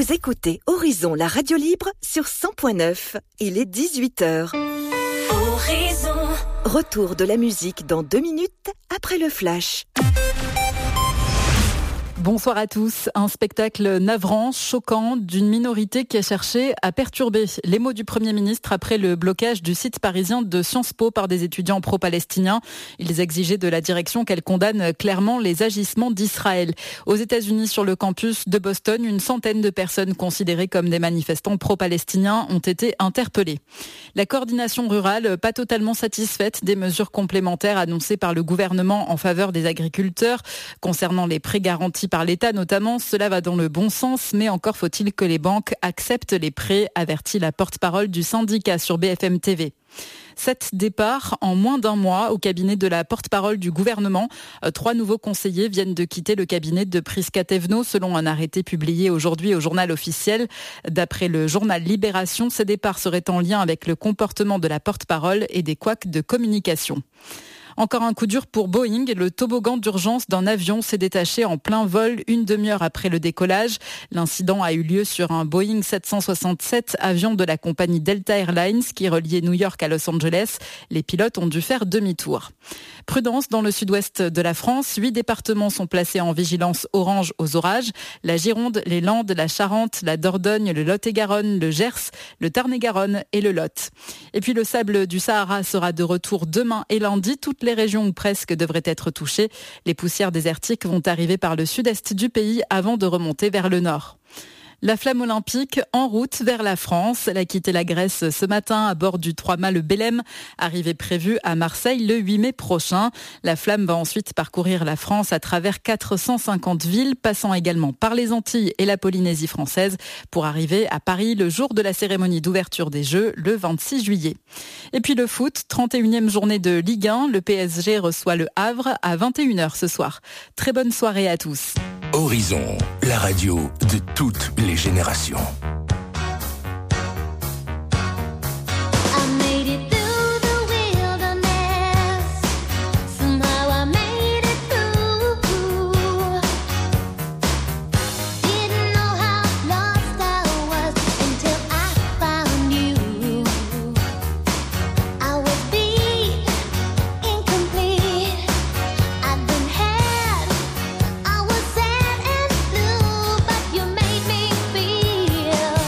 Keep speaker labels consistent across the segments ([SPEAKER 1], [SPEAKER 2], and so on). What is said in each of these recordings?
[SPEAKER 1] Vous écoutez Horizon, la radio libre sur 100.9. Il est 18h. Horizon. Retour de la musique dans 2 minutes après le flash.
[SPEAKER 2] Bonsoir à tous. Un spectacle navrant, choquant, d'une minorité qui a cherché à perturber les mots du Premier ministre après le blocage du site parisien de Sciences Po par des étudiants pro-palestiniens. Ils exigeaient de la direction qu'elle condamne clairement les agissements d'Israël. Aux États-Unis, sur le campus de Boston, une centaine de personnes considérées comme des manifestants pro-palestiniens ont été interpellées. La coordination rurale, pas totalement satisfaite des mesures complémentaires annoncées par le gouvernement en faveur des agriculteurs concernant les prêts garantis par l'État notamment, cela va dans le bon sens, mais encore faut-il que les banques acceptent les prêts, avertit la porte-parole du syndicat sur BFM TV. 7 départs en moins d'un mois au cabinet de la porte-parole du gouvernement. 3 nouveaux conseillers viennent de quitter le cabinet de Prisca Thévenot selon un arrêté publié aujourd'hui au journal officiel. D'après le journal Libération, ces départs seraient en lien avec le comportement de la porte-parole et des couacs de communication. Encore un coup dur pour Boeing. Le toboggan d'urgence d'un avion s'est détaché en plein vol une demi-heure après le décollage. L'incident a eu lieu sur un Boeing 767, avion de la compagnie Delta Airlines qui reliait New York à Los Angeles. Les pilotes ont dû faire demi-tour. Prudence dans le sud-ouest de la France. 8 départements sont placés en vigilance orange aux orages. La Gironde, les Landes, la Charente, la Dordogne, le Lot-et-Garonne, le Gers, le Tarn-et-Garonne et le Lot. Et puis le sable du Sahara sera de retour demain et lundi. Toutes les régions ou presque devraient être touchées. Les poussières désertiques vont arriver par le sud-est du pays avant de remonter vers le nord. La flamme olympique en route vers la France. Elle a quitté la Grèce ce matin à bord du 3-mâts le Belém, arrivée prévue à Marseille le 8 mai prochain. La flamme va ensuite parcourir la France à travers 450 villes, passant également par les Antilles et la Polynésie française pour arriver à Paris le jour de la cérémonie d'ouverture des Jeux, le 26 juillet. Et puis le foot, 31e journée de Ligue 1. Le PSG reçoit le Havre à 21h ce soir. Très bonne soirée à tous.
[SPEAKER 3] Horizon, la radio de toutes les générations.
[SPEAKER 4] I was sad and blue, but you made me feel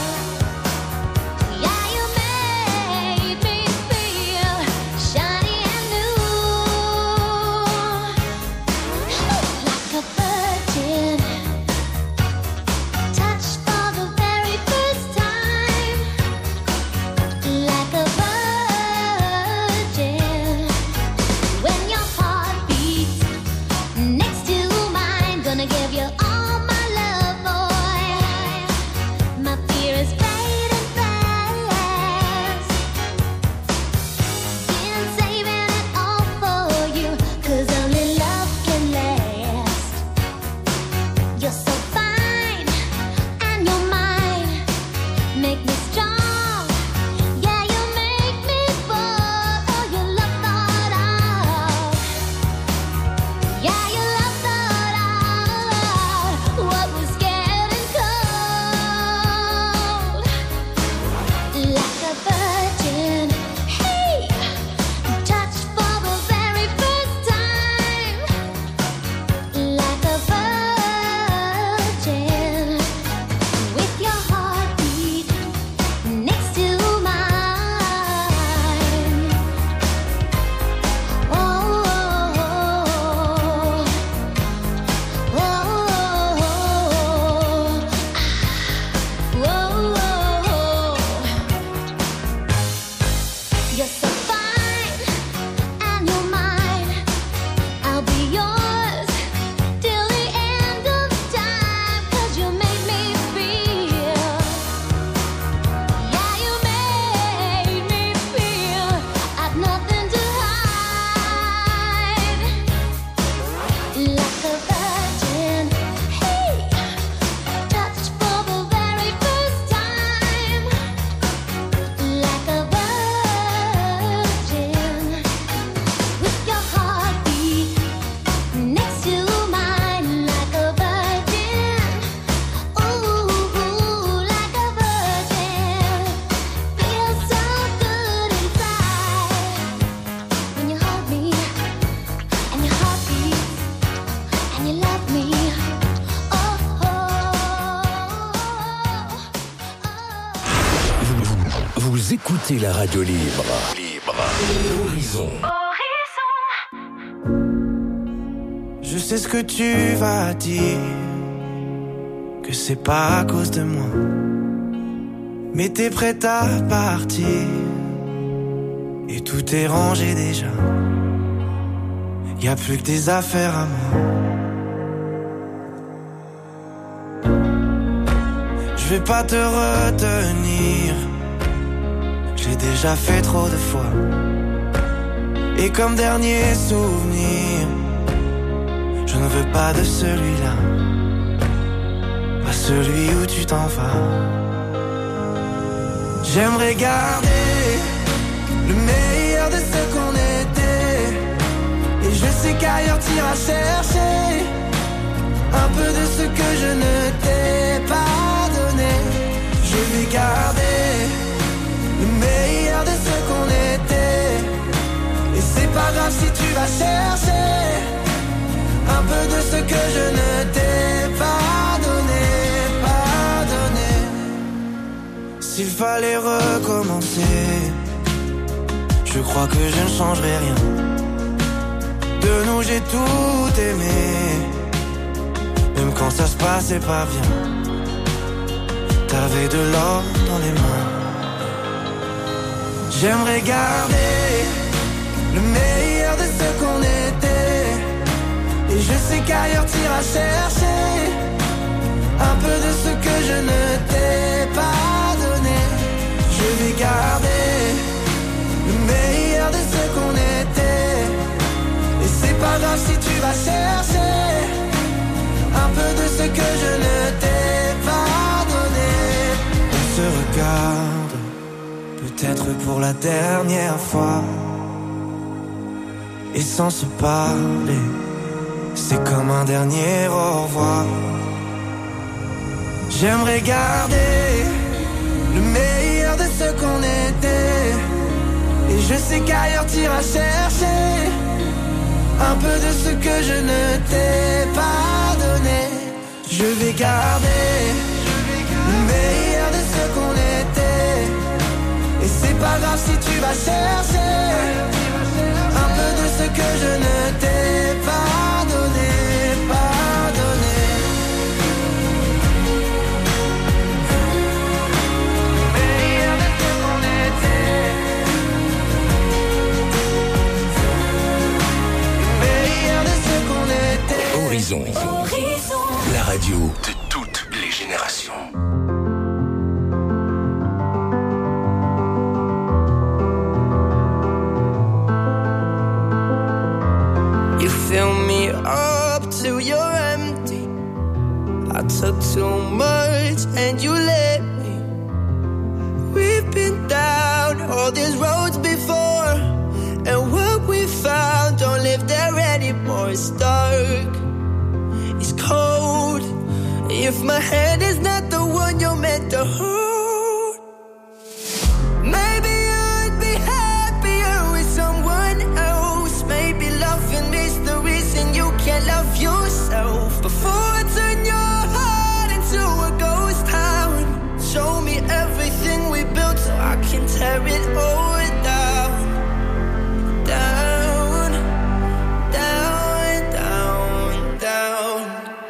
[SPEAKER 3] Vous écoutez la radio libre. Horizon.
[SPEAKER 4] Je sais ce que tu vas dire, que c'est pas à cause de moi, mais t'es prête à partir, et tout est rangé déjà. Y'a plus que des affaires à moi. Je vais pas te retenir, j'ai déjà fait trop de fois. Et comme dernier souvenir, je ne veux pas de celui-là, pas celui où tu t'en vas. J'aimerais garder le meilleur de ce qu'on était, et je sais qu'ailleurs t'iras chercher un peu de ce que je ne t'ai pas donné. Je vais garder le meilleur de ce qu'on était, et c'est pas grave si tu vas chercher un peu de ce que je ne t'ai pas donné, pas donné. S'il fallait recommencer, je crois que je ne changerai rien. De nous j'ai tout aimé, même quand ça se passait pas bien. T'avais de l'or dans les mains. J'aimerais garder le meilleur de ce qu'on était, et je sais qu'ailleurs t'iras chercher un peu de ce que je ne t'ai pas donné. Je vais garder le meilleur de ce qu'on était, et c'est pas grave si tu vas chercher un peu de ce que je ne t'ai pas donné. On se regarde, peut-être pour la dernière fois, et sans se parler, c'est comme un dernier au revoir. J'aimerais garder le meilleur de ce qu'on était, et je sais qu'ailleurs t'iras chercher un peu de ce que je ne t'ai pas donné. Je vais garder le meilleur de ce qu'on était, et c'est pas grave si tu vas chercher un peu de ce que je ne t'ai pas donné, pas donné. Meilleur de ce qu'on était, meilleur de ce qu'on était.
[SPEAKER 3] Horizon. La radio de toutes les générations.
[SPEAKER 5] You fill me up till you're empty. I took too much and you let me. We've been down all these roads before, and what we found don't live there anymore. It's dark, it's cold. If my hand is not the one you're meant to hold, maybe I'd be happier with someone else. Maybe loving is the reason you can't love yourself. Before I turn your heart into a ghost town, show me everything we built so I can tear it all down. Down, down, down, down.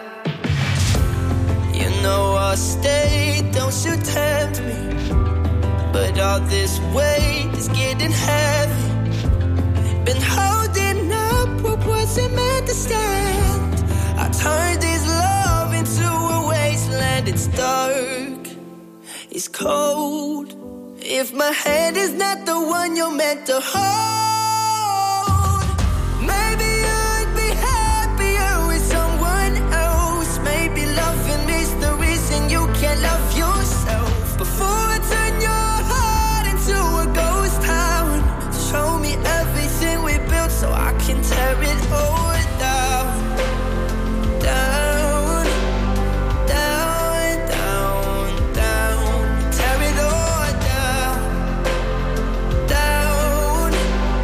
[SPEAKER 5] You know I'll stay, don't you tempt me, but all this weight is getting heavy. Been holding up what wasn't meant to stand. I turned this love into a wasteland. It's dark, it's cold. If my hand is not the one you're meant to hold, maybe I'd be happier with someone else. Maybe loving is the reason you can't love yourself. Before I turn your heart into a ghost town, show me everything we built so I can tear it all down. Down, down, down, down. Tear it all down. Down,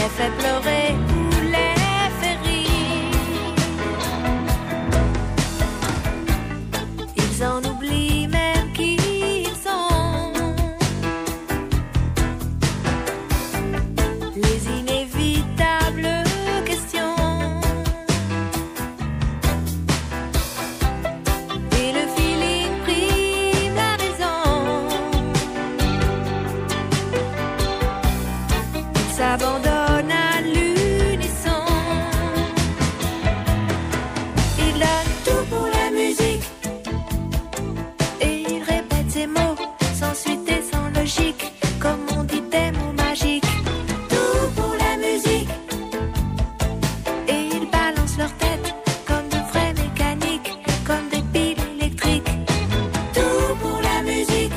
[SPEAKER 6] les fait pleurer ou les fait rire. Ils en oublient même qui ils sont. Les inévitables questions. Et le feeling prime la raison. Ils s'abandonnent à l'unisson. Ils donnent tout pour la musique. Et ils répètent ces mots sans suite et sans logique. Comme on dit des mots magiques. Tout pour la musique. Et ils balancent leur tête comme de vrais mécaniques. Comme des piles électriques. Tout pour la musique.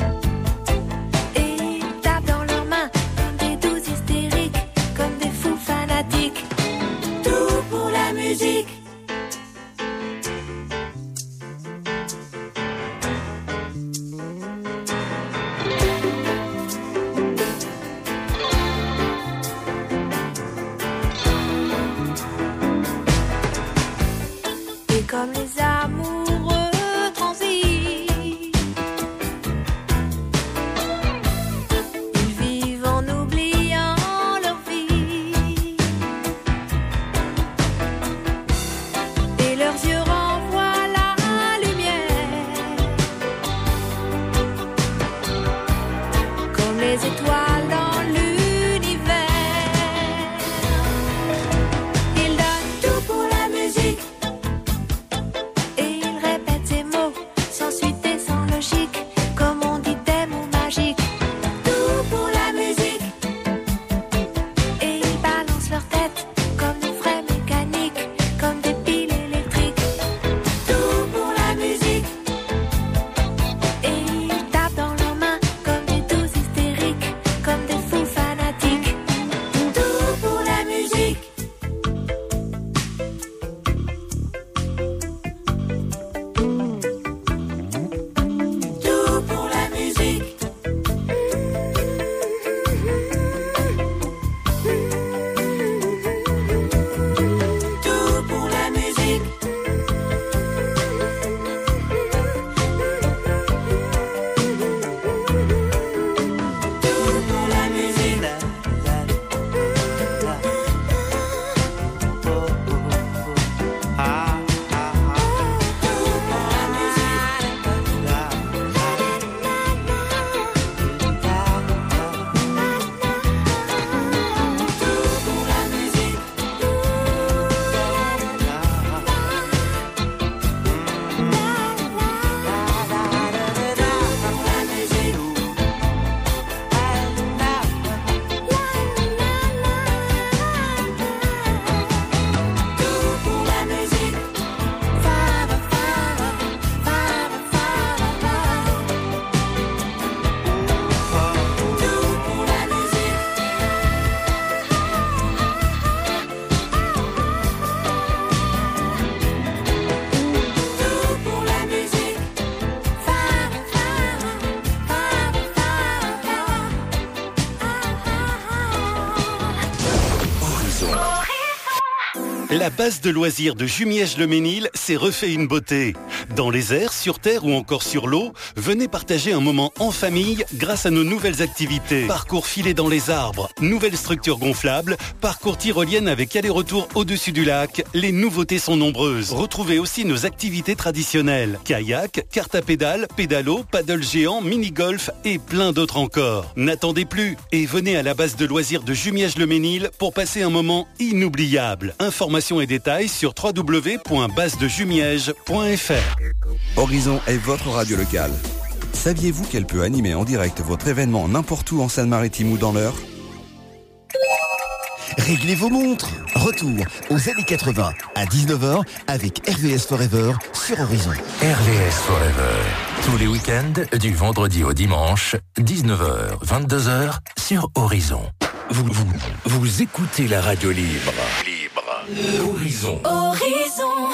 [SPEAKER 6] Et ils tapent dans leurs mains comme des douces hystériques. Comme des fous fanatiques. Tout pour la musique. Et comme les amoureux transis, ils vivent en oubliant leur vie. Et leurs yeux renvoient la lumière. Comme les étoiles dans l'univers. Ils donnent tout pour la musique. Et ils répètent ces mots sans suite et sans logique. Comme on dit des mots magiques. Tout pour la musique. Et ils balancent leur tête comme de vrais mécaniques. Comme des piles électriques. Tout pour la musique. Et ils tapent dans leurs mains comme des douces hystériques. Comme des fous fanatiques. Tout pour la musique. Tout pour la musique. Tout pour la musique. Tout pour la musique. Tout pour la Tout pour la musique. Tout pour la musique. Tout pour la musique. Tout pour la musique.
[SPEAKER 7] La base de loisirs de Jumièges-le-Ménil s'est refait une beauté. Dans les airs, sur terre ou encore sur l'eau, venez partager un moment en famille grâce à nos nouvelles activités. Parcours filé dans les arbres, nouvelles structures gonflables, parcours tyrolienne avec aller-retour au-dessus du lac. Les nouveautés sont nombreuses. Retrouvez aussi nos activités traditionnelles. Kayak, carte à pédales, pédalo, paddle géant, mini-golf et plein d'autres encore. N'attendez plus et venez à la base de loisirs de Jumièges-le-Ménil pour passer un moment inoubliable. Informations et détails sur www.basedejumièges.fr.
[SPEAKER 8] Horizon est votre radio locale. Saviez-vous qu'elle peut animer en direct votre événement n'importe où en Seine-Maritime ou dans l'Eure ?
[SPEAKER 9] Réglez vos montres. Retour aux années 80 à 19h avec RVS Forever sur Horizon.
[SPEAKER 3] RVS Forever. Tous les week-ends, du vendredi au dimanche, 19h, 22h sur Horizon. Vous écoutez la radio libre. Horizon.
[SPEAKER 1] Horizon.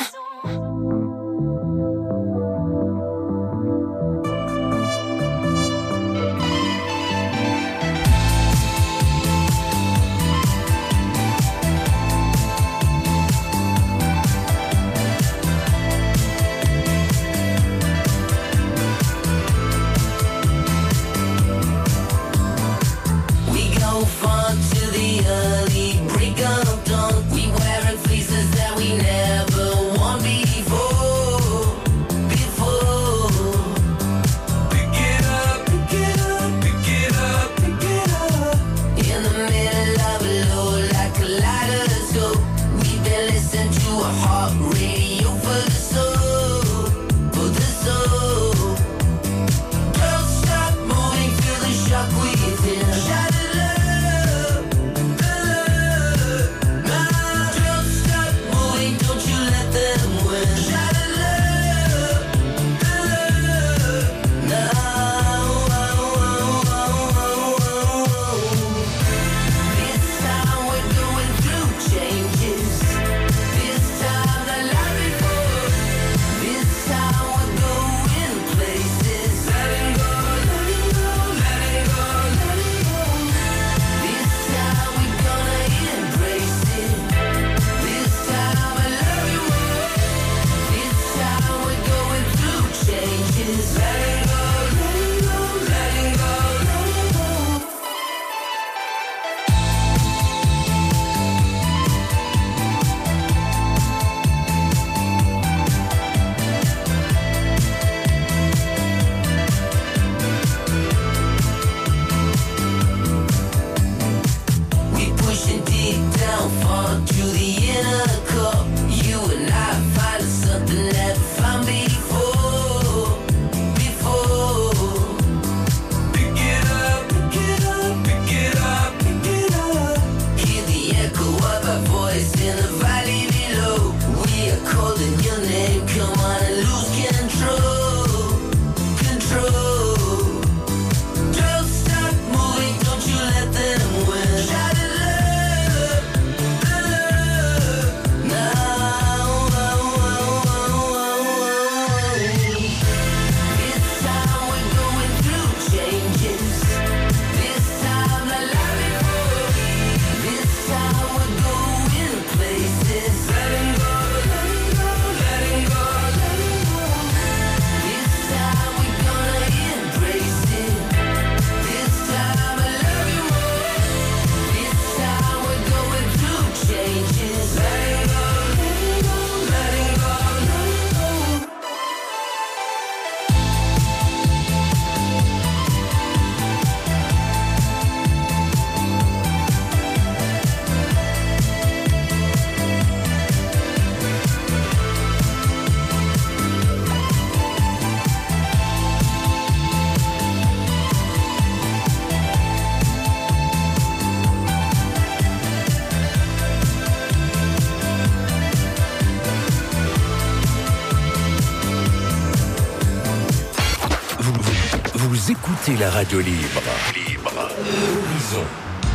[SPEAKER 3] écoutez la radio libre. Horizon.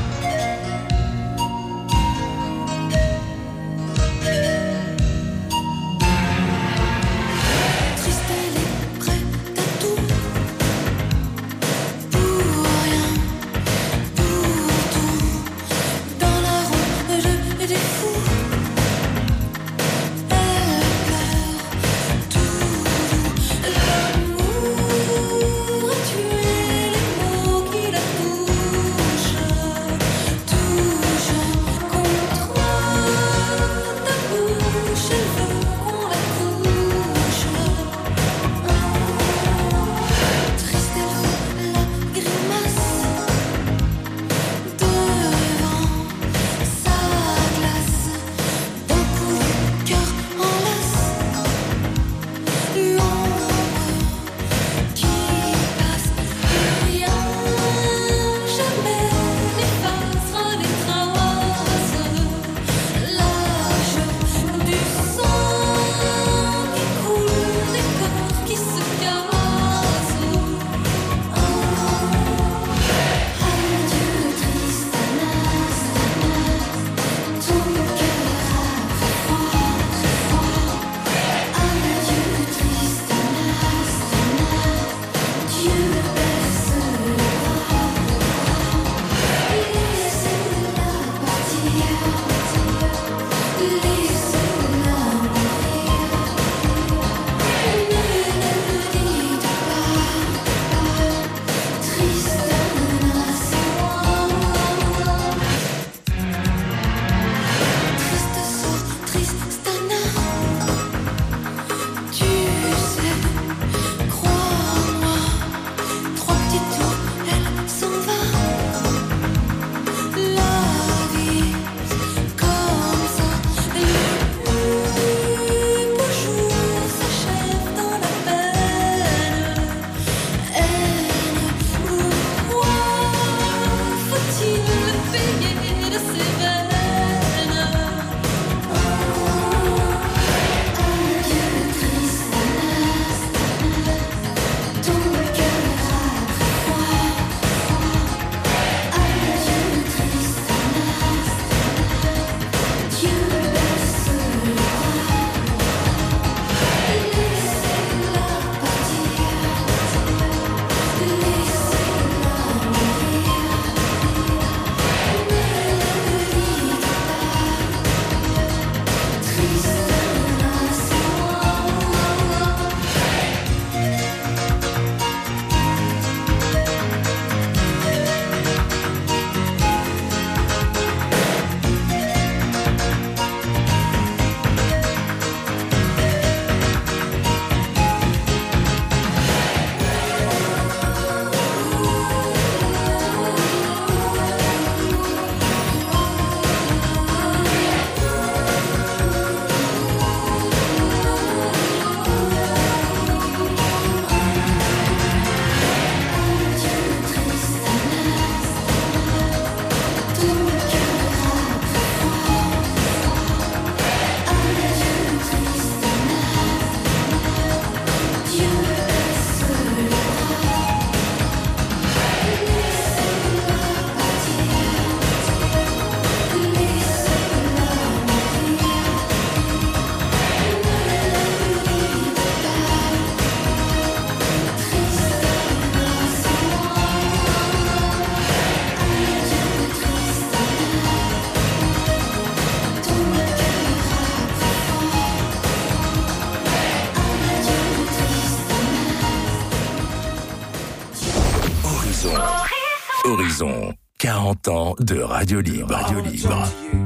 [SPEAKER 3] Horizon, 40 ans de Radio Libre. Radio Libre.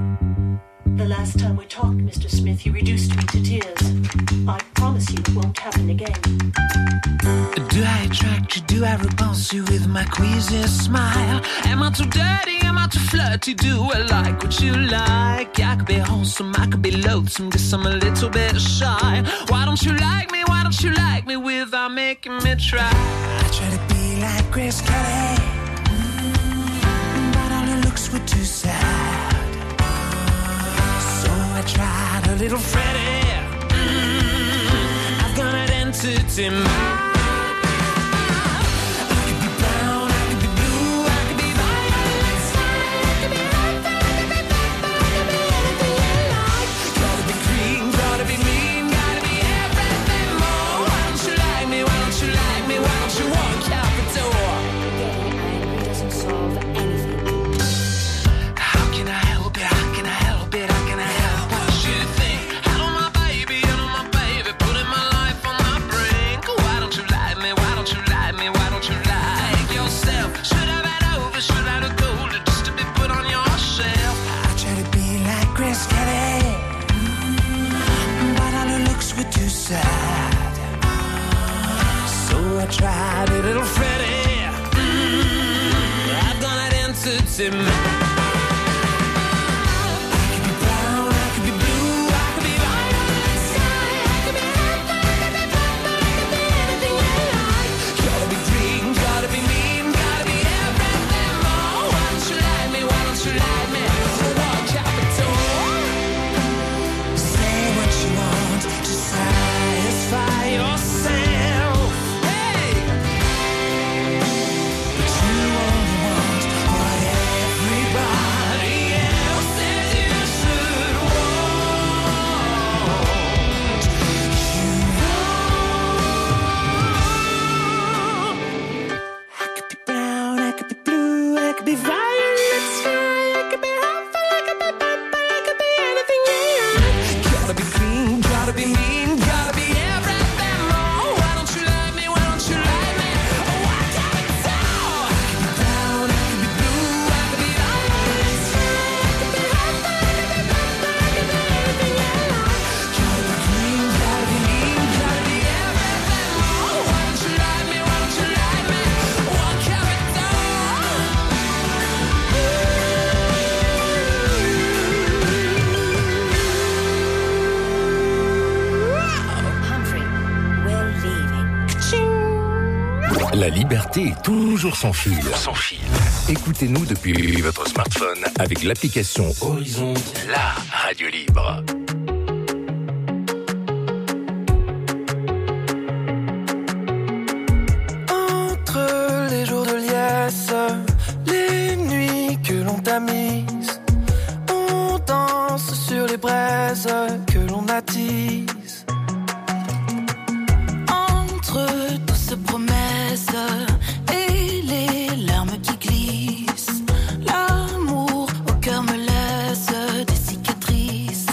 [SPEAKER 10] The last time we talked, Mr. Smith, you reduced me to tears. I promise you it won't happen again.
[SPEAKER 11] Do I attract you? Do I repulse you with my queasy smile? Am I too dirty? Am I too flirty? Do I like what you like? I could be wholesome, I could be loathsome, guess I'm a little bit shy. Why don't you like me? Why don't you like me without making me try? I try to be like Grace Kelly, but all her looks were too sad. So I tried a little Freddie. I've got an entity mind. I could be blind c'est mal.
[SPEAKER 3] La liberté est toujours sans fil. Écoutez-nous depuis votre smartphone avec l'application Horizon, la radio libre.
[SPEAKER 4] Entre les jours de liesse, les nuits que l'on tamise, on danse sur les braises que l'on attise. Entre toutes ces promesses et les larmes qui glissent, l'amour au cœur me laisse des cicatrices.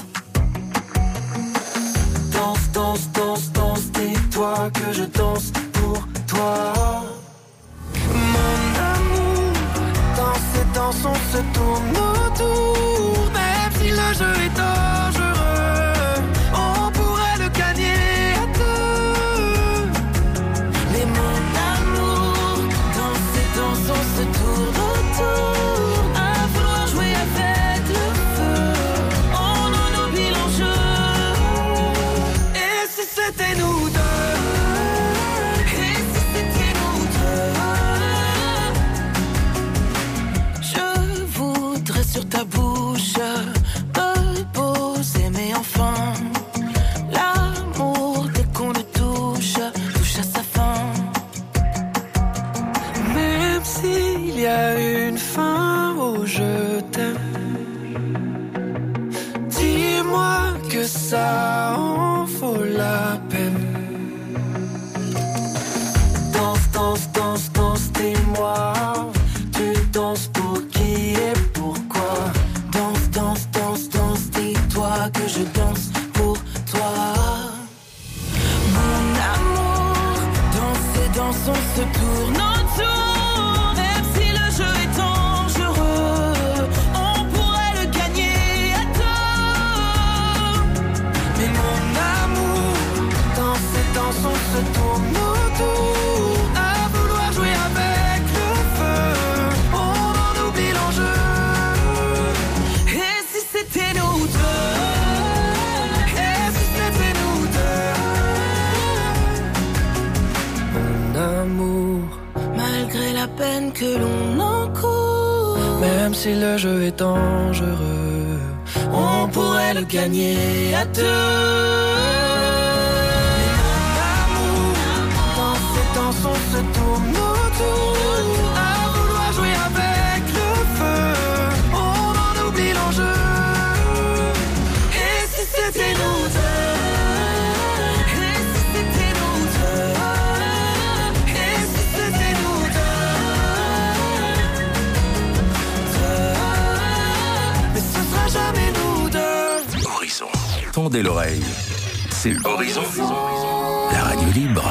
[SPEAKER 4] Danse, danse, danse, danse, dis-toi que je danse pour toi. Mon amour, dans ces danses on se tourne autour. Même si le jeu est dangereux, on pourrait le gagner à deux. Mais mon amour, dans ces danses on se tourne autour, à vouloir jouer avec le feu. On en oublie l'enjeu. Et si c'était nous deux? Et si c'était nous deux? Je voudrais sur ta bouche me poser, mais enfin l'amour dès qu'on le touche à sa fin. Même s'il y a une fin au je t'aime, dis-moi que ça en vaut la peine. Danse, danse, danse, danse, dis-moi, tu danses pour qui et pourquoi? Danse, danse, danse, danse, dis-toi que je danse pour toi. Mon amour, dans ces danses on se tourne autour. Même si le jeu est dangereux, on pourrait le gagner à deux. Mais mon amour, dans ces danses on se tourne autour, à vouloir jouer avec le feu. On en oublie l'enjeu. Et si c'était nous deux? Et si c'était nous deux? Mon amour, malgré la peine que l'on encourt, même si le jeu est dangereux, on pourrait le gagner à deux. Dans ces danses on se tourne autour, à vouloir jouer avec le feu. On en oublie l'enjeu. Et si c'était nous deux? Et si c'était nous deux? Et si c'était nous deux? Mais ce sera jamais nous deux.
[SPEAKER 3] Horizon. Tendez l'oreille. C'est Horizon. La radio libre.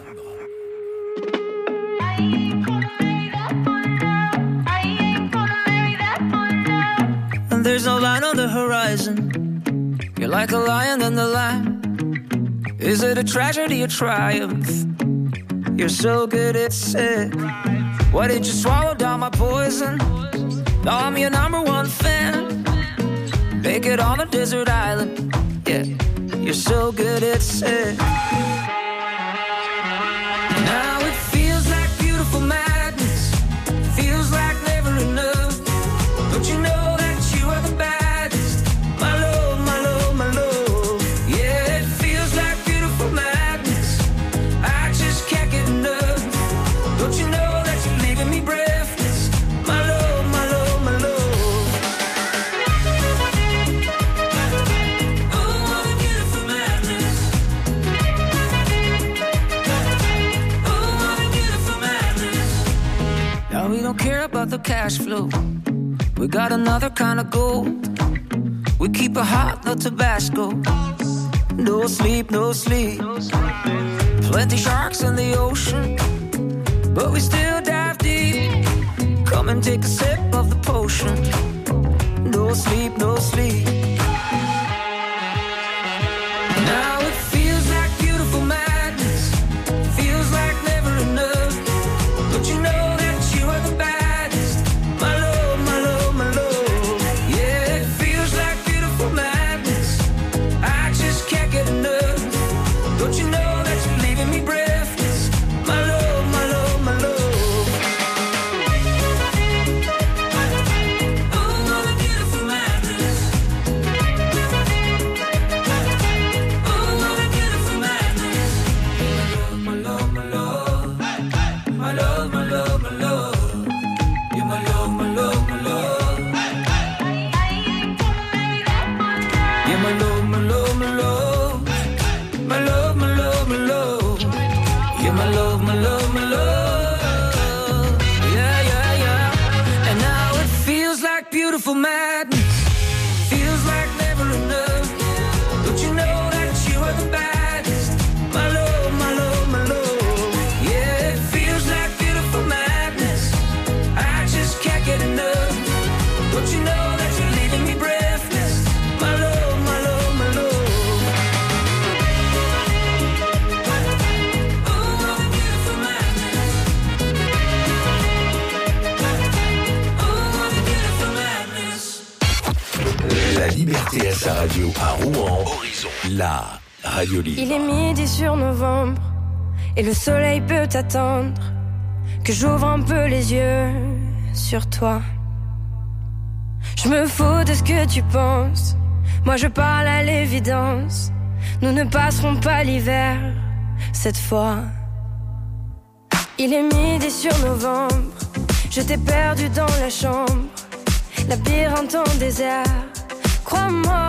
[SPEAKER 4] And there's no line on the horizon. You're like a lion in the lamb. Is it a tragedy or triumph? You're so good, it's sick. Why did you swallow down my poison?
[SPEAKER 5] I'm your number one fan. Make it on a desert island. Yeah, you're so good at it. Now it feels like beautiful madness. Feels like never enough. Don't you know that you are the baddest? My love, my love, my love. Yeah, it feels like beautiful madness. I just can't get enough. Don't you know that you're leaving me breathless? My love, my love, my love. Oh, what a beautiful madness. Oh, what a beautiful madness. Now we don't care about the cash flow. We got another kind of gold. We keep it hot, no Tabasco. No sleep, no sleep. Plenty sharks in the ocean, but we still dive deep. Come and take a sip of the potion. No sleep, no sleep. Now it feels like beautiful madness. Feels like never enough. Don't you know that you are the baddest? My love, my love, my love. Yeah, it feels like beautiful madness. I just can't get enough. Don't you know that you're leaving me breathless? My love, my love, my love. Oh, what a beautiful madness. Oh, what a beautiful madness. My love, my love, my love. My love, my love, my love. You're my love, my love, my love. Yeah, my love, my love, my love. My love, my love, my love. Yeah, my love, my love, my love. Yeah, yeah, yeah. And now it feels like beautiful madness. Feels like never enough. Don't you know that you are the baddest? My love, my love, my love. Yeah, it feels like beautiful madness. I just can't get enough. Don't you know that you're leaving me breathless? My love, my love, my love. Oh, what a beautiful madness. Oh, what a beautiful madness.
[SPEAKER 3] La liberté à sa radio à Rouen. Horizon. La radio libre.
[SPEAKER 6] Il est midi sur novembre et le soleil peut attendre que j'ouvre un peu les yeux sur toi. Je me fous de ce que tu penses. Moi je parle à l'évidence. Nous ne passerons pas l'hiver cette fois. Il est midi sur novembre. Je t'ai perdu dans la chambre. Labyrinthe en désert. Crois-moi,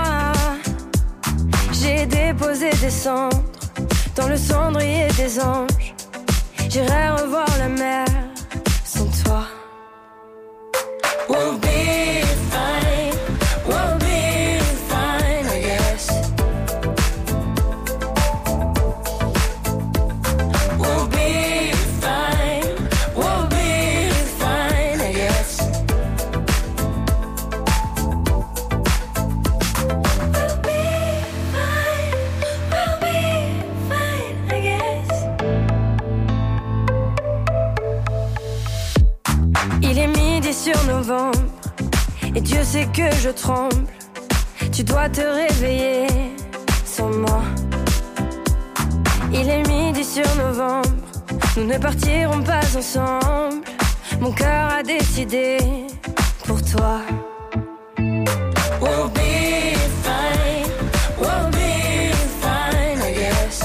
[SPEAKER 6] j'ai déposé des cendres dans le cendrier des anges. J'irai revoir la mer sans toi. We'll be fine, we'll be fine, I guess. We'll be fine, we'll be fine, I guess. We'll be fine, we'll be fine, I guess. Il est midi sur novembre et Dieu sait que je tremble. Tu dois te réveiller sans moi. Il est midi sur novembre. Nous ne partirons pas ensemble. Mon cœur a décidé pour toi. We'll be fine, we'll be fine, I guess.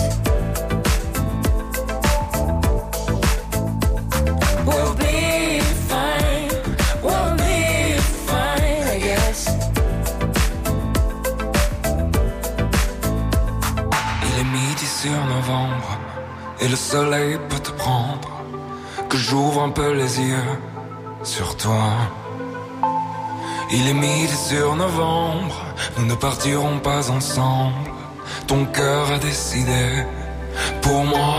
[SPEAKER 6] We'll be fine, we'll be fine, I guess.
[SPEAKER 12] Il est midi sur novembre et le soleil peut te prendre. Que j'ouvre un peu les yeux sur toi. Il est midi sur novembre, nous ne partirons pas ensemble. Ton cœur a décidé pour moi.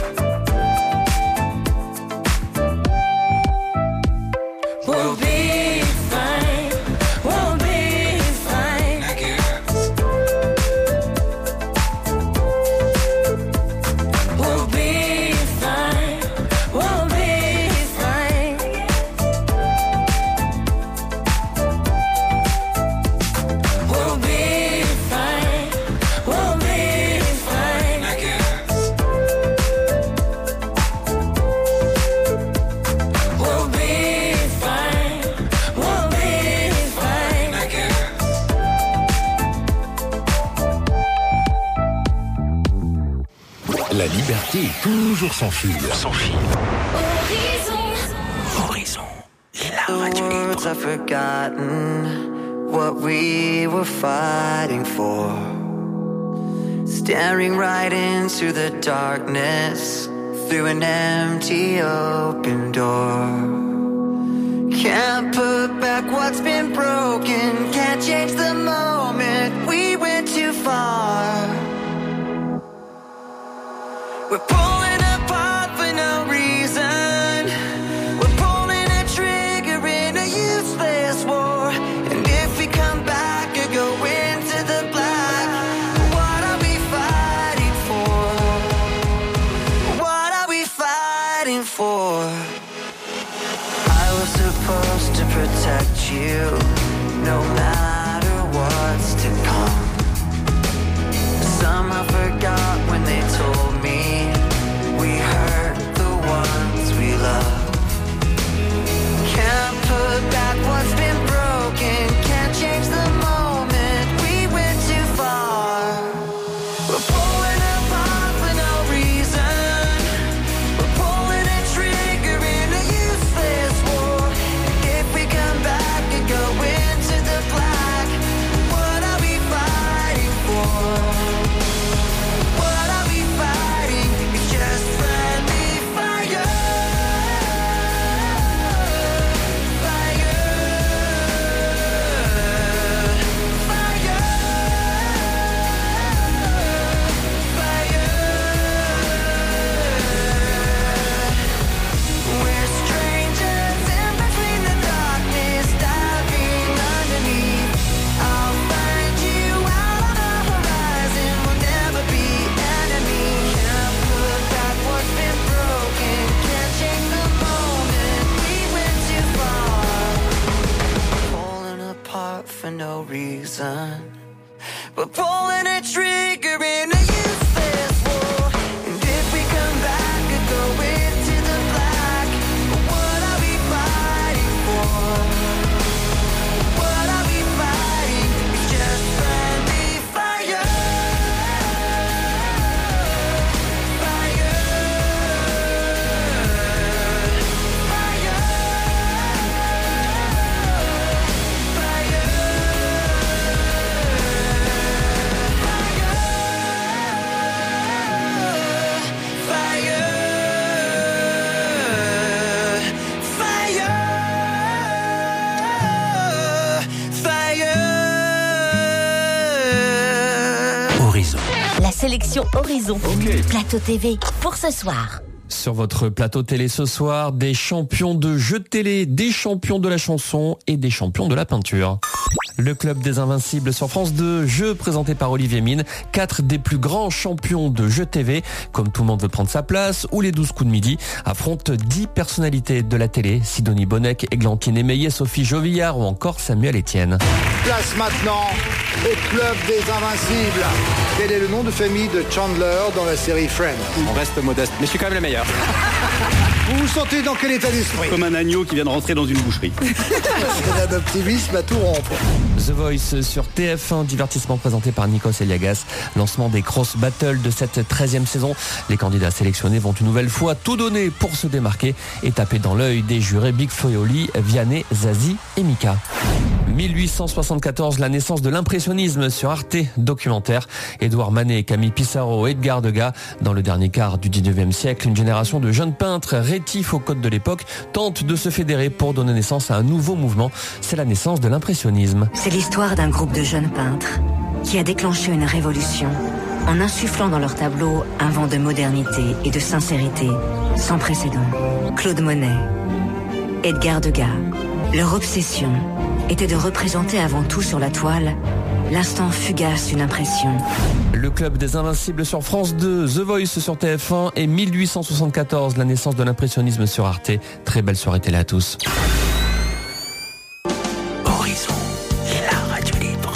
[SPEAKER 6] We'll be
[SPEAKER 3] La liberté est toujours sans fil. Sans fil. Horizon. La radio libre.
[SPEAKER 13] I've forgotten what we were fighting for. Staring right into the darkness through an empty open door. Can't put back what's been broken. Can't change the moment we went too far. We're pulling apart for no reason. We're pulling a trigger in a useless war. And if we come back or go into the black, what are we fighting for? What are we fighting for? I was supposed to protect you, no matter what's to come. Somehow forgot when they told me we hurt the ones we love. Can't put back what's been broken. Can't change the moment we went too far. We're pulling apart for no reason. We're pulling a trigger in a useless war. And if we come back and go into the black, what are we fighting for? For no reason, but pulling a trigger in a useless war. And if we come back and go into the black, what are we fighting for? What are we fighting? It's just friendly fire.
[SPEAKER 14] La sélection Horizon, Plateau TV, pour ce soir.
[SPEAKER 15] Sur votre plateau télé ce soir, des champions de jeux de télé, des champions de la chanson et des champions de la peinture. Le club des Invincibles sur France 2, jeu présenté par Olivier Mine, 4 des plus grands champions de jeux TV, comme Tout le monde veut prendre sa place ou Les 12 coups de midi, affrontent 10 personnalités de la télé, Sidonie Bonnec, Églantine Émeillet, Sophie Jovillard ou encore Samuel Etienne.
[SPEAKER 16] Place maintenant au club des Invincibles. Quel est le nom de famille de Chandler dans la série Friends?
[SPEAKER 17] On reste modeste, mais je suis quand même le meilleur.
[SPEAKER 16] Vous vous sentez dans quel état d'esprit?
[SPEAKER 17] Comme un agneau qui vient de rentrer dans une boucherie.
[SPEAKER 16] C'est un optimisme à tout rompre.
[SPEAKER 15] The Voice sur TF1, divertissement présenté par Nikos Eliagas. Lancement des Cross Battles de cette 13e saison. Les candidats sélectionnés vont une nouvelle fois tout donner pour se démarquer et taper dans l'œil des jurés Big Foyoli, Vianney, Zazie et Mika. 1874, la naissance de l'impressionnisme sur Arte, documentaire. Édouard Manet, Camille Pissarro, Edgar Degas. Dans le dernier quart du 19e siècle, une génération de jeunes peintres rétifs aux codes de l'époque tentent de se fédérer pour donner naissance à un nouveau mouvement. C'est la naissance de l'impressionnisme.
[SPEAKER 18] C'est l'histoire d'un groupe de jeunes peintres qui a déclenché une révolution en insufflant dans leurs tableaux un vent de modernité et de sincérité sans précédent. Claude Monet, Edgar Degas, leur obsession était de représenter avant tout sur la toile l'instant fugace d'une impression.
[SPEAKER 15] Le club des Invincibles sur France 2, The Voice sur TF1 et 1874, la naissance de l'impressionnisme sur Arte. Très belle soirée télé à tous.
[SPEAKER 3] Horizon, la radio libre.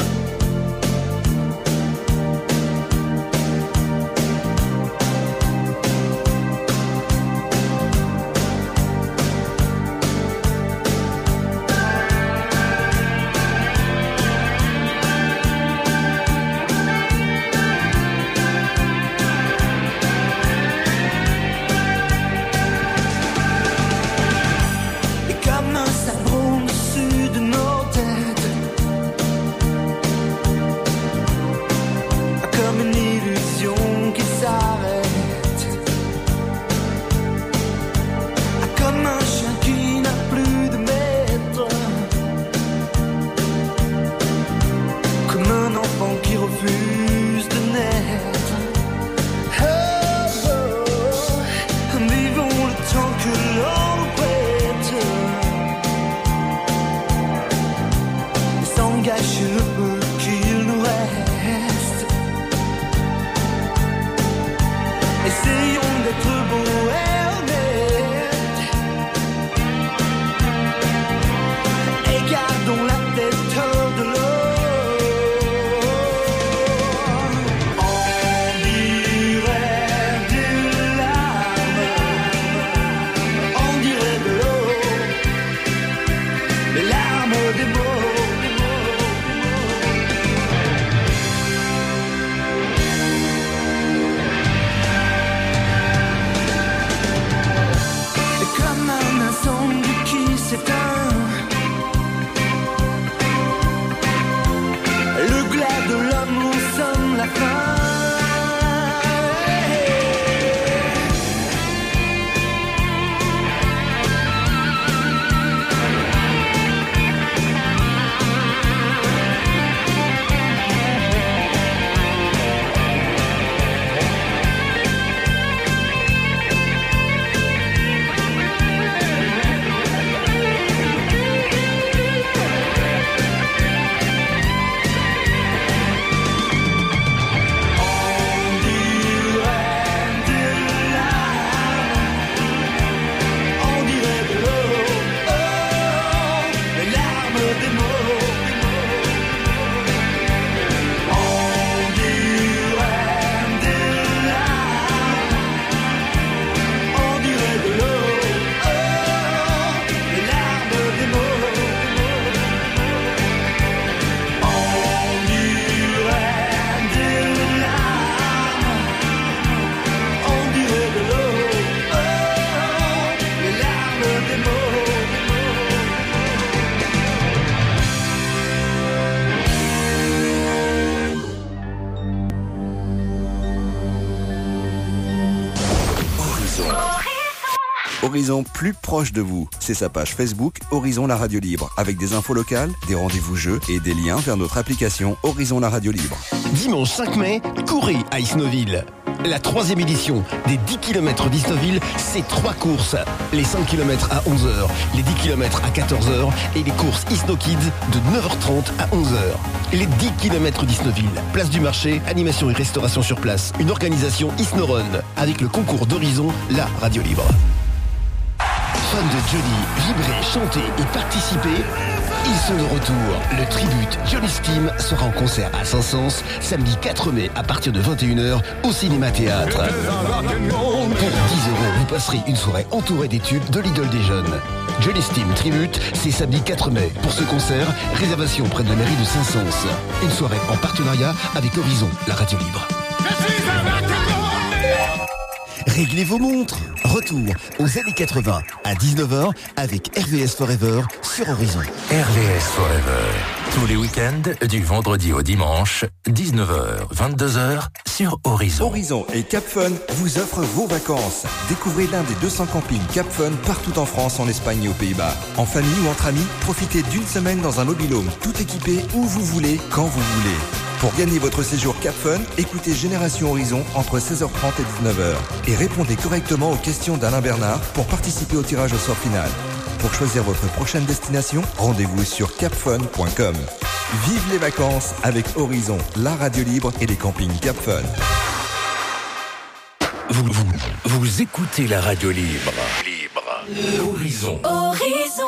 [SPEAKER 8] Horizon plus proche de vous. C'est sa page Facebook Horizon la radio libre, avec des infos locales, des rendez-vous jeux et des liens vers notre application Horizon la radio libre.
[SPEAKER 19] Dimanche 5 mai, courez à Isnoville. La 3e édition des 10 km d'Isnoville, c'est 3 courses. Les 5 km à 11h, les 10 km à 14h et les courses Isno Kids de 9h30 à 11h. Les 10 km d'Isnoville, place du marché, animation et restauration sur place. Une organisation Isnorun avec le concours d'Horizon, la radio libre. Fans de Johnny, vibrer, chanter et participer, ils sont de retour. Le tribute Johnny's Team sera en concert à Saint-Saëns samedi 4 mai à partir de 21h au Cinéma Théâtre. Pour 10 €, vous passerez une soirée entourée des tubes de l'idole des jeunes. Johnny's Team Tribute, c'est samedi 4 mai. Pour ce concert, réservation près de la mairie de Saint-Saëns. Une soirée en partenariat avec Horizon, la radio libre.
[SPEAKER 9] Réglez vos montres. Retour aux années 80 à 19h avec RVS Forever sur Horizon.
[SPEAKER 3] RVS Forever. Tous les week-ends, du vendredi au dimanche, 19h, 22h, sur Horizon.
[SPEAKER 8] Horizon et Cap Fun vous offrent vos vacances. Découvrez l'un des 200 campings Cap Fun partout en France, en Espagne et aux Pays-Bas. En famille ou entre amis, profitez d'une semaine dans un mobil-home tout équipé où vous voulez, quand vous voulez. Pour gagner votre séjour Cap Fun, écoutez Génération Horizon entre 16h30 et 19h et répondez correctement aux questions d'Alain Bernard pour participer au tirage au sort final. Pour choisir votre prochaine destination, rendez-vous sur capfun.com. Vive les vacances avec Horizon, la radio libre et les campings Cap Fun.
[SPEAKER 3] Vous écoutez la radio libre. Horizon.
[SPEAKER 1] Horizon.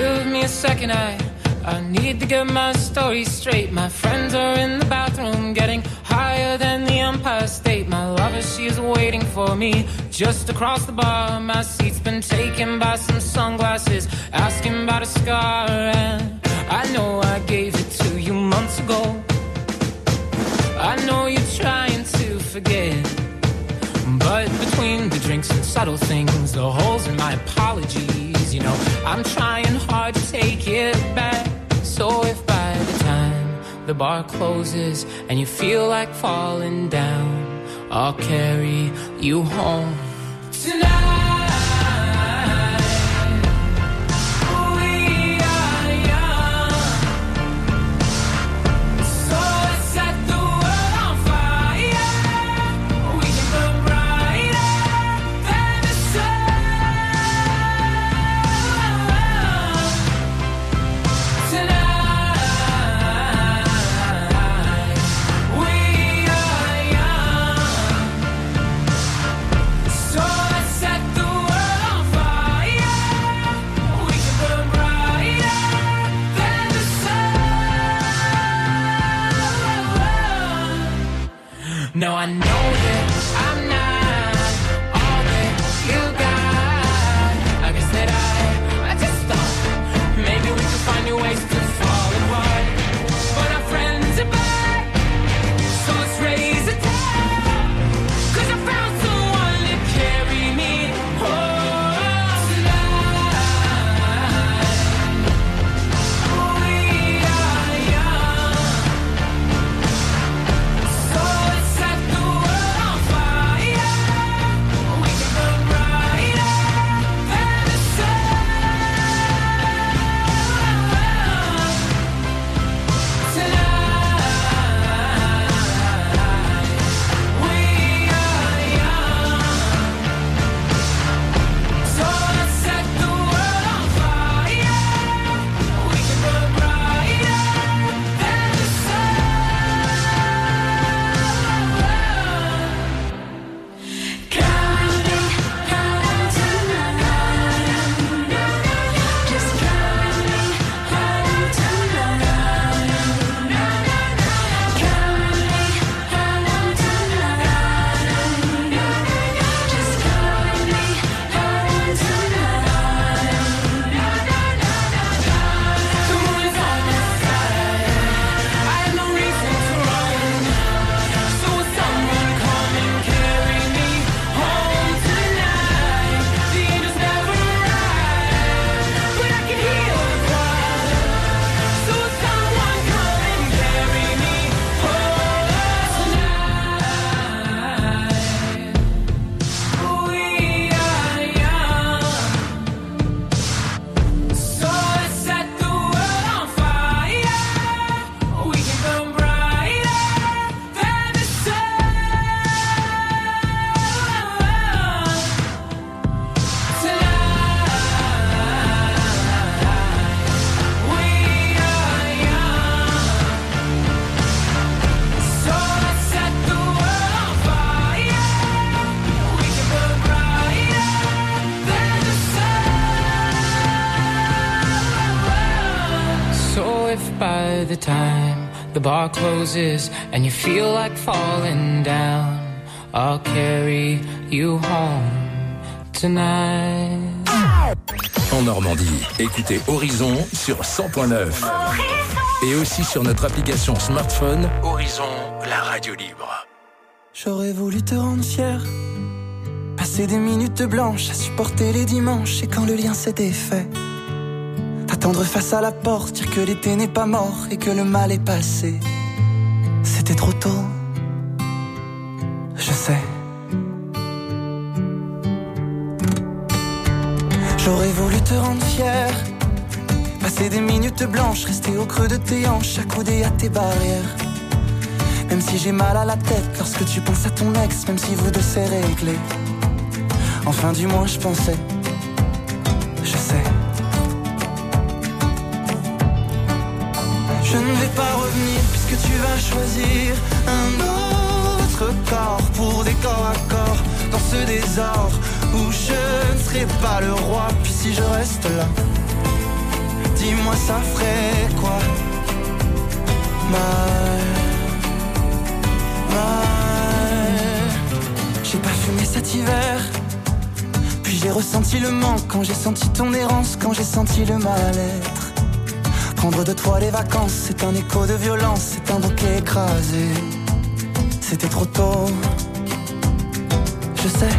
[SPEAKER 11] Give me a second, I need to get my story straight. My friends are in the bathroom getting higher than the Empire State. My lover, she is waiting for me just across the bar. My seat's been taken by some sunglasses, asking about a scar. And I know I gave it to you months ago. I know you're trying to forget, but between the drinks and subtle things, the holes in my apologies, you know, I'm trying hard to take it back. So if by the time the bar closes and you feel like falling down, I'll carry you home tonight. No, I know that I'm not all that you got. I guess that I just thought maybe we could find new ways to fall apart. But our friends are back, so let's raise a toast. 'Cause I found someone to carry me home tonight. We are young, so let's set the world on fire. We can burn brighter than the sun tonight. We are young, so let's set the world on fire. We can burn brighter than the sun. Counting, counting tonight. Just counting, counting tonight. Counting, counting tonight. Just counting, counting tonight. The moon is on my side. I have no reason to run. So will someone come and carry me home tonight? The angels never arrive, but I can hear the choir. So will someone come and carry me home tonight? We are young, so let's set the world on fire. We can burn brighter than the sun tonight. We are young, so let's set the world on fire. We can burn brighter than the sun. So if by the time the bar closes and you feel like falling down, I'll carry you home tonight.
[SPEAKER 3] En Normandie, écoutez Horizon sur 100.9. Et aussi sur notre application smartphone, Horizon, la radio libre.
[SPEAKER 4] J'aurais voulu te rendre fier, passer des minutes blanches à supporter les dimanches. Et quand le lien s'était fait, t'attendre face à la porte, dire que l'été n'est pas mort et que le mal est passé. C'était trop tôt, je sais. J'aurais voulu te rendre fier, passer des minutes blanches, rester au creux de tes hanches, accoudé à tes barrières. Même si j'ai mal à la tête lorsque tu penses à ton ex, même si vous deux c'est réglé. Enfin du moins je pensais, je sais. Je ne vais pas revenir puisque tu vas choisir un autre corps pour des corps à corps dans ce désordre où je ne serai pas le roi. Puis si je reste là, Dis-moi ça ferait quoi? Mal. J'ai pas fumé cet hiver, puis j'ai ressenti le manque quand j'ai senti ton errance, quand j'ai senti le mal-être. Prendre de toi les vacances, c'est un écho de violence, c'est un bouquet écrasé. C'était trop tôt, je sais.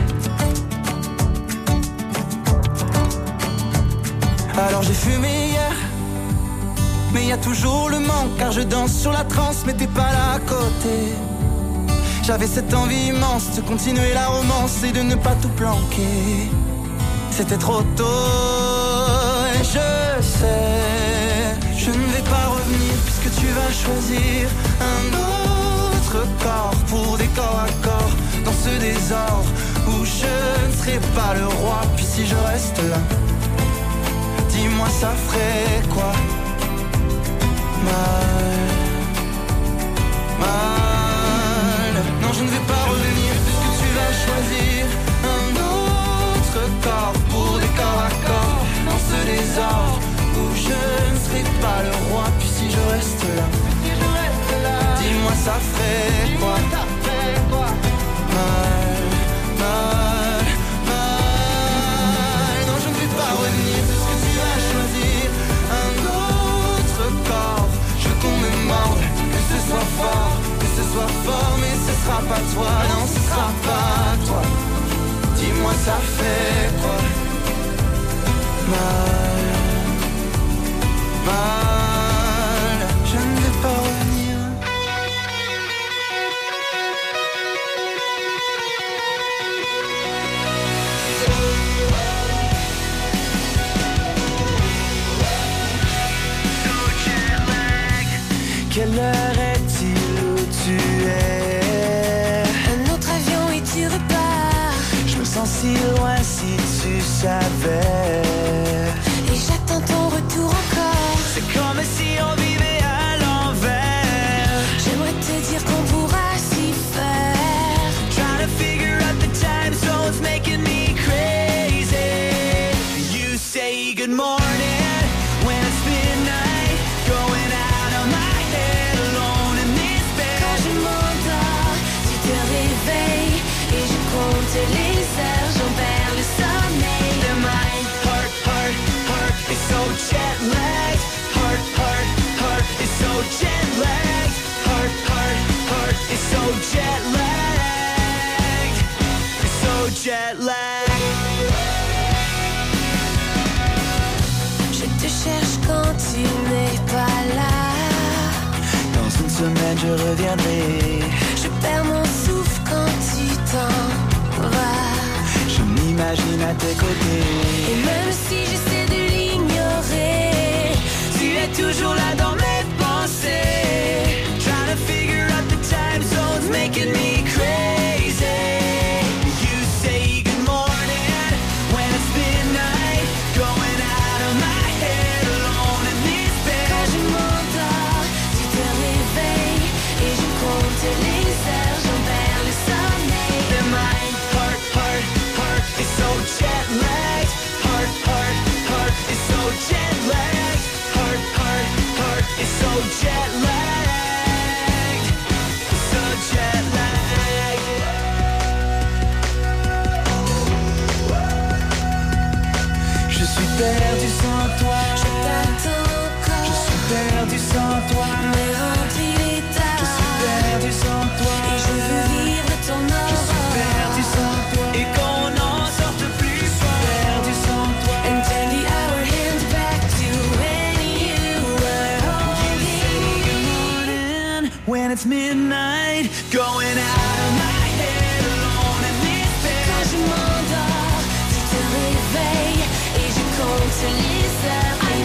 [SPEAKER 4] Alors j'ai fumé hier, mais y a toujours le manque, car je danse sur la transe, mais t'es pas là à côté. J'avais cette envie immense de continuer la romance et de ne pas tout planquer. C'était trop tôt et je sais, je ne vais pas revenir puisque tu vas choisir un autre corps pour des corps à corps dans ce désordre où je ne serai pas le roi. Puis si je reste là, dis-moi ça ferait quoi? Mal. Non, je ne vais pas revenir puisque tu vas choisir un autre corps pour des corps à corps dans ce désordre où je ne serai pas le roi. Puis si je reste là, dis-moi ça ferait quoi? Mal. Non, je ne vais pas revenir puisque tu vas choisir un autre corps. Je veux qu'on me morde, que ce soit fort, mais ce sera pas toi, non, ce sera pas toi. Dis-moi ça fait quoi? Mal, je ne vais pas revenir. Quelle heure est-il où tu es?
[SPEAKER 6] Un autre avion et tu repars.
[SPEAKER 4] Je me sens si loin si tu savais.
[SPEAKER 6] Et j'attends ton retour encore.
[SPEAKER 4] C'est comme si on vivait à l'envers.
[SPEAKER 6] J'aimerais te dire qu'on pourra s'y faire.
[SPEAKER 4] Trying to figure out the time zones making me crazy. You say good morning when it's midnight, going out of my head alone in this bed.
[SPEAKER 6] Quand je m'endors, tu te réveilles et je compte les heures, j'en perds le sommeil.
[SPEAKER 4] The mind, heart is so jet lagged. Heart is so jet lagged. Heart is so jet lagged. It's so jet lagged.
[SPEAKER 6] Je te cherche quand tu n'es pas là.
[SPEAKER 4] Dans une semaine je reviendrai.
[SPEAKER 6] Je perds mon souffle quand tu t'en vas.
[SPEAKER 4] Je m'imagine à tes côtés.
[SPEAKER 6] Et même si j'essaie de l'ignorer,
[SPEAKER 4] tu es toujours là dans mes pensées. Trying to figure out the time zones making me crazy. You say good morning when it's midnight, going out of my head alone in this bed.
[SPEAKER 6] Quand je m'endors, tu te réveilles et je compte les heures, j'en perds le sommeil.
[SPEAKER 4] The mind, heart is so jet lagged. Heart is so jet lagged. Heart is so jet lagged. So jet lagged. Je suis perdu sans toi.
[SPEAKER 6] Je t'attends encore.
[SPEAKER 4] Je suis perdu sans toi.
[SPEAKER 6] Mais rempli d'état.
[SPEAKER 4] Je suis perdu sans toi.
[SPEAKER 6] Et je veux vivre ton aurore.
[SPEAKER 4] Je suis perdu sans toi. Et qu'on n'en sorte plus fort. Perdu sans toi.
[SPEAKER 6] And turn the hour hand back to when you were holding.
[SPEAKER 4] When it's midnight, going out